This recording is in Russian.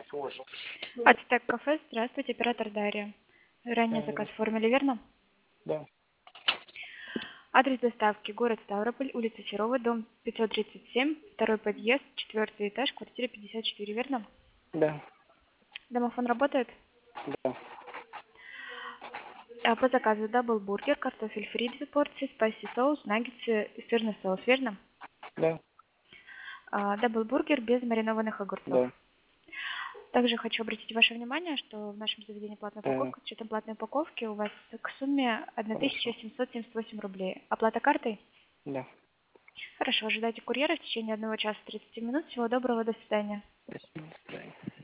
Ацтек кафе, здравствуйте, оператор Дарья. Ранее заказ оформили, верно? Да, Адрес доставки: город Ставрополь, улица Серова, дом 537, второй подъезд, 4-й этаж, квартира 54, верно? да, Домофон работает? да, По заказу даблбургер, картофель фри 2 порции, спайси соус, наггетсы и сырный соус, верно? да, Даблбургер без маринованных огурцов. да. Также хочу обратить ваше внимание, что в нашем заведении платная упаковка, с учетом платной упаковки у вас к сумме Хорошо. 1778 рублей. Оплата картой? Да. Хорошо, ожидайте курьера в течение 1 часа 30 минут. Всего доброго, до свидания. Спасибо. До свидания.